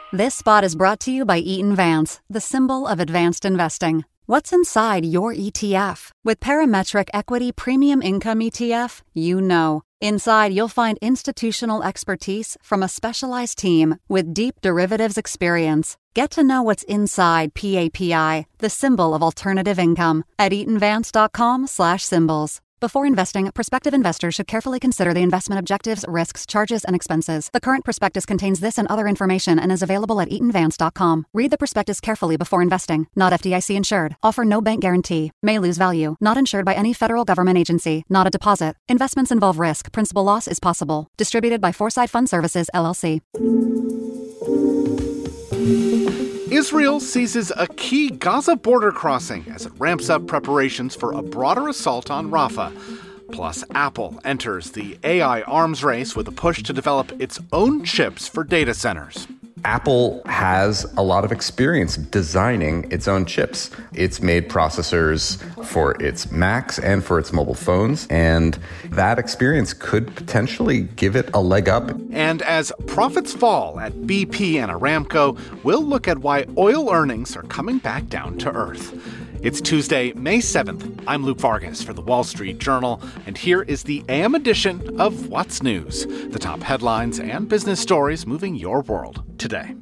This spot is brought to you by Eaton Vance, the symbol of advanced investing. What's inside your ETF? With Parametric Equity Premium Income ETF, you know. Inside, you'll find institutional expertise from a specialized team with deep derivatives experience. Get to know what's inside PAPI, the symbol of alternative income, at eatonvance.com/symbols. Before investing, prospective investors should carefully consider the investment objectives, risks, charges, and expenses. The current prospectus contains this and other information and is available at eatonvance.com. Read the prospectus carefully before investing. Not FDIC insured. Offer no bank guarantee. May lose value. Not insured by any federal government agency. Not a deposit. Investments involve risk. Principal loss is possible. Distributed by Foresight Fund Services, LLC. Israel seizes a key Gaza border crossing as it ramps up preparations for a broader assault on Rafah. Plus, Apple enters the AI arms race with a push to develop its own chips for data centers. Apple has a lot of experience designing its own chips. It's made processors for its Macs and for its mobile phones, and that experience could potentially give it a leg up. And as profits fall at BP and Aramco, we'll look at why oil earnings are coming back down to earth. It's Tuesday, May 7th. I'm Luke Vargas for The Wall Street Journal, and here is the AM edition of What's News, the top headlines and business stories moving your world today.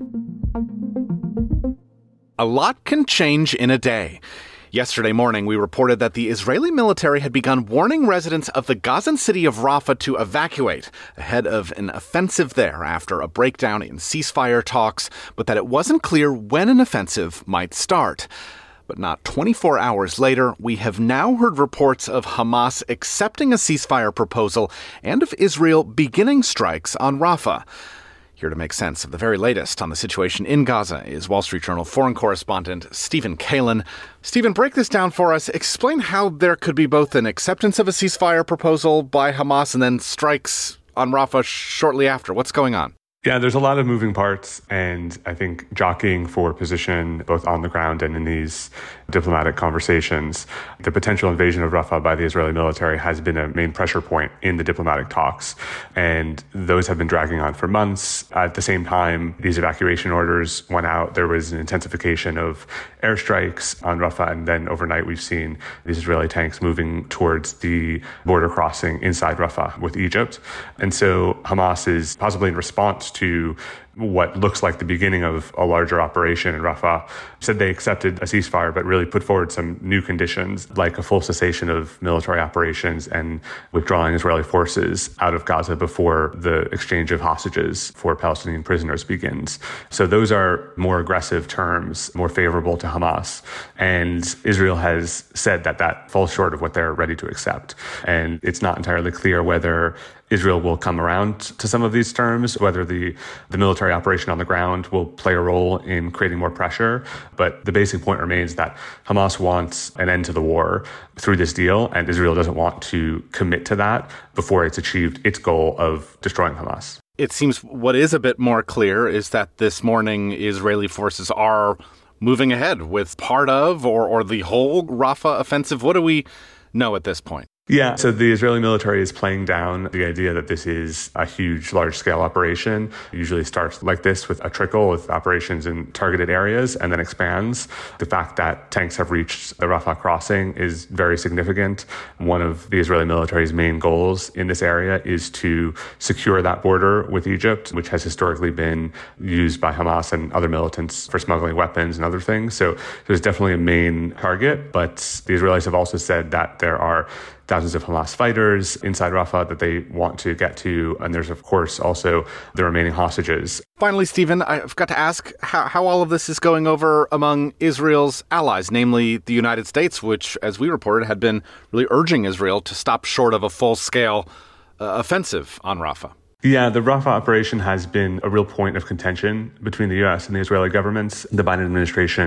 A lot can change in a day. Yesterday morning, we reported that the Israeli military had begun warning residents of the Gazan city of Rafah to evacuate ahead of an offensive there after a breakdown in ceasefire talks, but that it wasn't clear when an offensive might start. But not 24 hours later, we have now heard reports of Hamas accepting a ceasefire proposal and of Israel beginning strikes on Rafah. Here to make sense of the very latest on the situation in Gaza is Wall Street Journal foreign correspondent Stephen Kalin. Stephen, break this down for us. Explain how there could be both an acceptance of a ceasefire proposal by Hamas and then strikes on Rafah shortly after. What's going on? Yeah, there's a lot of moving parts, and I think jockeying for position both on the ground and in these diplomatic conversations. The potential invasion of Rafah by the Israeli military has been a main pressure point in the diplomatic talks, and those have been dragging on for months. At the same time, these evacuation orders went out. There was an intensification of airstrikes on Rafah, and then overnight we've seen these Israeli tanks moving towards the border crossing inside Rafah with Egypt. And so Hamas is possibly in response to what looks like the beginning of a larger operation in Rafah, said they accepted a ceasefire, but really put forward some new conditions, like a full cessation of military operations and withdrawing Israeli forces out of Gaza before the exchange of hostages for Palestinian prisoners begins. So those are more aggressive terms, more favorable to Hamas. And Israel has said that that falls short of what they're ready to accept. And it's not entirely clear whether Israel will come around to some of these terms, whether the military operation on the ground will play a role in creating more pressure. But the basic point remains that Hamas wants an end to the war through this deal, and Israel doesn't want to commit to that before it's achieved its goal of destroying Hamas. It seems what is a bit more clear is that this morning Israeli forces are moving ahead with part of or the whole Rafah offensive. What do we know at this point? Yeah, so the Israeli military is playing down the idea that this is a huge, large-scale operation. It usually starts like this with a trickle with operations in targeted areas and then expands. The fact that tanks have reached the Rafah crossing is very significant. One of the Israeli military's main goals in this area is to secure that border with Egypt, which has historically been used by Hamas and other militants for smuggling weapons and other things. So there's definitely a main target, but the Israelis have also said that there are thousands of Hamas fighters inside Rafah that they want to get to. And there's, of course, also the remaining hostages. Finally, Stephen, I've got to ask how all of this is going over among Israel's allies, namely the United States, which, as we reported, had been really urging Israel to stop short of a full-scale offensive on Rafah. Yeah, the Rafah operation has been a real point of contention between the U.S. and the Israeli governments. The Biden administration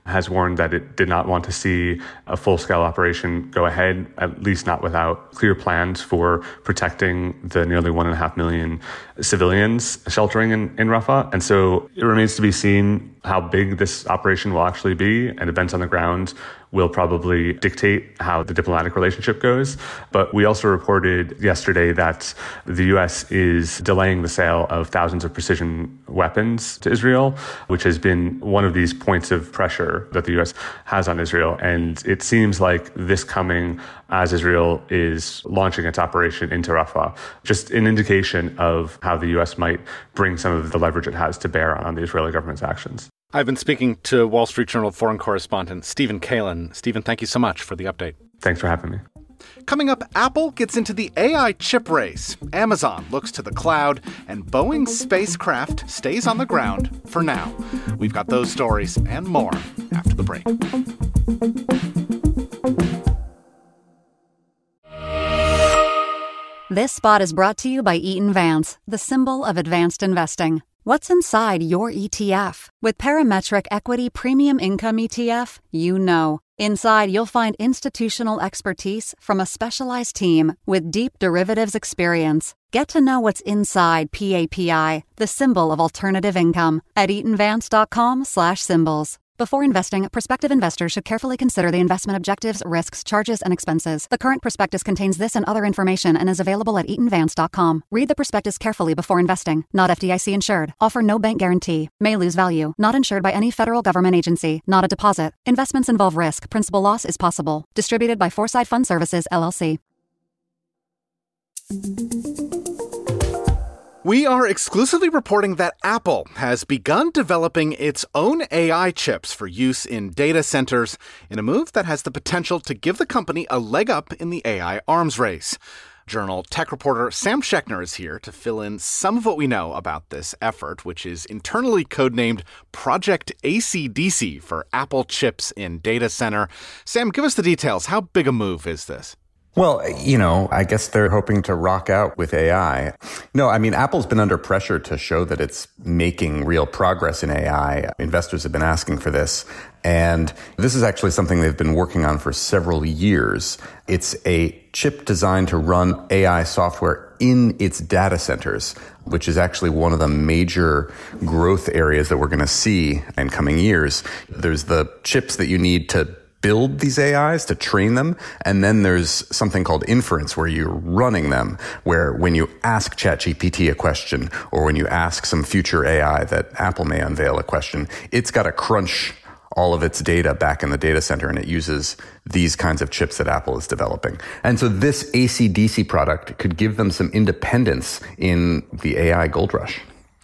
has warned that it did not want to see a full-scale operation go ahead, at least not without clear plans for protecting the nearly 1.5 million civilians sheltering in Rafah. And so it remains to be seen how big this operation will actually be, and events on the ground will probably dictate how the diplomatic relationship goes. But we also reported yesterday that the U.S. is delaying the sale of thousands of precision weapons to Israel, which has been one of these points of pressure that the U.S. has on Israel. And it seems like this coming as Israel is launching its operation into Rafah, just an indication of how the U.S. might bring some of the leverage it has to bear on the Israeli government's actions. I've been speaking to Wall Street Journal foreign correspondent Stephen Kalin. Stephen, thank you so much for the update. Thanks for having me. Coming up, Apple gets into the AI chip race. Amazon looks to the cloud, and Boeing's spacecraft stays on the ground for now. We've got those stories and more after the break. This spot is brought to you by Eaton Vance, the symbol of advanced investing. What's inside your ETF? With Parametric Equity Premium Income ETF, you know. Inside, you'll find institutional expertise from a specialized team with deep derivatives experience. Get to know what's inside PAPI, the symbol of alternative income, at eatonvance.com/symbols. Before investing, prospective investors should carefully consider the investment objectives, risks, charges, and expenses. The current prospectus contains this and other information and is available at eatonvance.com. Read the prospectus carefully before investing. Not FDIC insured. Offer no bank guarantee. May lose value. Not insured by any federal government agency. Not a deposit. Investments involve risk. Principal loss is possible. Distributed by Foresight Fund Services, LLC. We are exclusively reporting that Apple has begun developing its own AI chips for use in data centers in a move that has the potential to give the company a leg up in the AI arms race. Journal tech reporter Sam Schechner is here to fill in some of what we know about this effort, which is internally codenamed Project AC/DC for Apple Chips in Data Center. Sam, give us the details. How big a move is this? Well, I guess they're hoping to rock out with AI. No, I mean, Apple's been under pressure to show that it's making real progress in AI. Investors have been asking for this. And this is actually something they've been working on for several years. It's a chip designed to run AI software in its data centers, which is actually one of the major growth areas that we're going to see in coming years. There's the chips that you need to build these AIs, to train them. And then there's something called inference, where you're running them, where when you ask ChatGPT a question, or when you ask some future AI that Apple may unveil a question, it's got to crunch all of its data back in the data center, and it uses these kinds of chips that Apple is developing. And so this AC/DC product could give them some independence in the AI gold rush.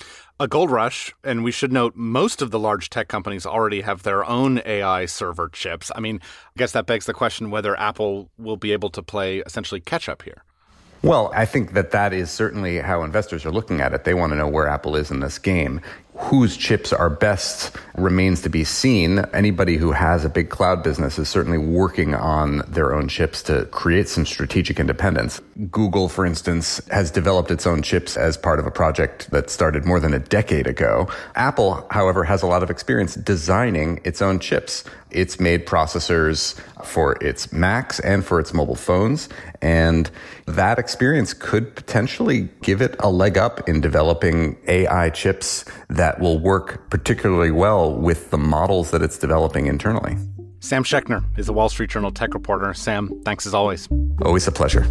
A gold rush, and we should note most of the large tech companies already have their own AI server chips. I mean, I guess that begs the question whether Apple will be able to play essentially catch up here. Well, I think that is certainly how investors are looking at it. They want to know where Apple is in this game. Whose chips are best remains to be seen. Anybody who has a big cloud business is certainly working on their own chips to create some strategic independence. Google, for instance, has developed its own chips as part of a project that started more than a decade ago. Apple, however, has a lot of experience designing its own chips. It's made processors for its Macs and for its mobile phones, and that experience could potentially give it a leg up in developing AI chips that will work particularly well with the models that it's developing internally. Sam Schechner is a Wall Street Journal tech reporter. Sam, thanks as always. Always a pleasure.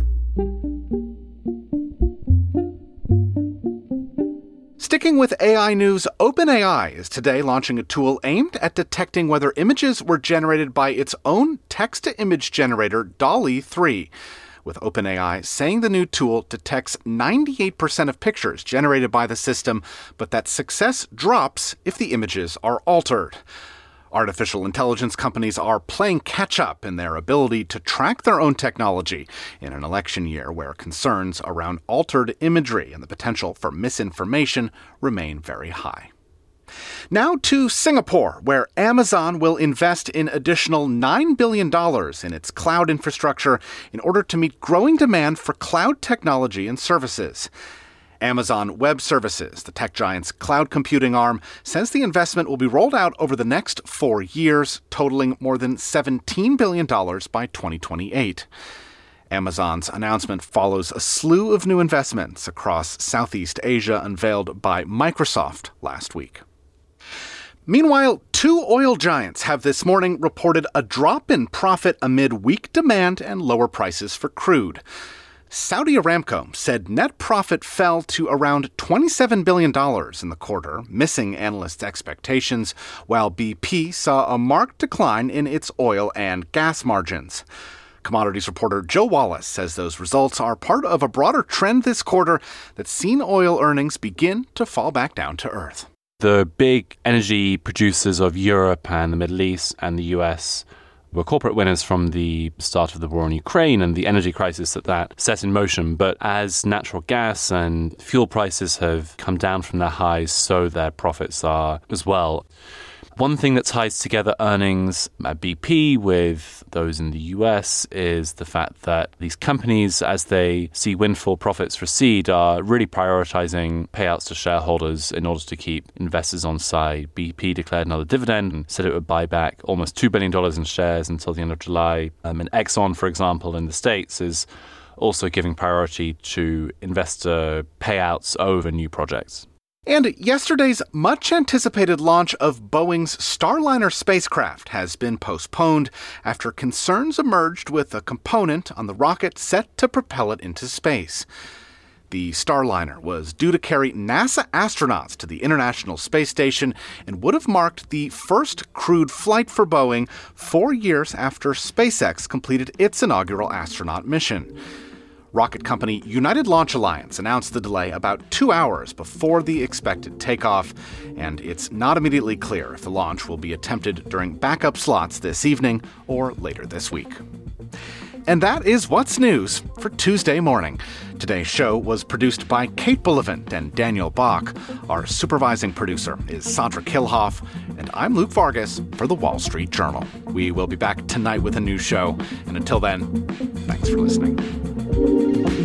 Sticking with AI news, OpenAI is today launching a tool aimed at detecting whether images were generated by its own text-to-image generator, DALL-E 3. With OpenAI saying the new tool detects 98% of pictures generated by the system, but that success drops if the images are altered. Artificial intelligence companies are playing catch-up in their ability to track their own technology in an election year where concerns around altered imagery and the potential for misinformation remain very high. Now to Singapore, where Amazon will invest an additional $9 billion in its cloud infrastructure in order to meet growing demand for cloud technology and services. Amazon Web Services, the tech giant's cloud computing arm, says the investment will be rolled out over the next 4 years, totaling more than $17 billion by 2028. Amazon's announcement follows a slew of new investments across Southeast Asia unveiled by Microsoft last week. Meanwhile, two oil giants have this morning reported a drop in profit amid weak demand and lower prices for crude. Saudi Aramco said net profit fell to around $27 billion in the quarter, missing analysts' expectations, while BP saw a marked decline in its oil and gas margins. Commodities reporter Joe Wallace says those results are part of a broader trend this quarter that's seen oil earnings begin to fall back down to earth. The big energy producers of Europe and the Middle East and the US were corporate winners from the start of the war in Ukraine and the energy crisis that set in motion. But as natural gas and fuel prices have come down from their highs, so their profits are as well. One thing that ties together earnings at BP with those in the US is the fact that these companies, as they see windfall profits recede, are really prioritizing payouts to shareholders in order to keep investors on side. BP declared another dividend and said it would buy back almost $2 billion in shares until the end of July. And Exxon, for example, in the States is also giving priority to investor payouts over new projects. And yesterday's much-anticipated launch of Boeing's Starliner spacecraft has been postponed after concerns emerged with a component on the rocket set to propel it into space. The Starliner was due to carry NASA astronauts to the International Space Station and would have marked the first crewed flight for Boeing 4 years after SpaceX completed its inaugural astronaut mission. Rocket company United Launch Alliance announced the delay about 2 hours before the expected takeoff, and it's not immediately clear if the launch will be attempted during backup slots this evening or later this week. And that is what's news for Tuesday morning. Today's show was produced by Kate Bullivant and Daniel Bach. Our supervising producer is Sandra Kilhoff, and I'm Luke Vargas for The Wall Street Journal. We will be back tonight with a new show, and until then, thanks for listening.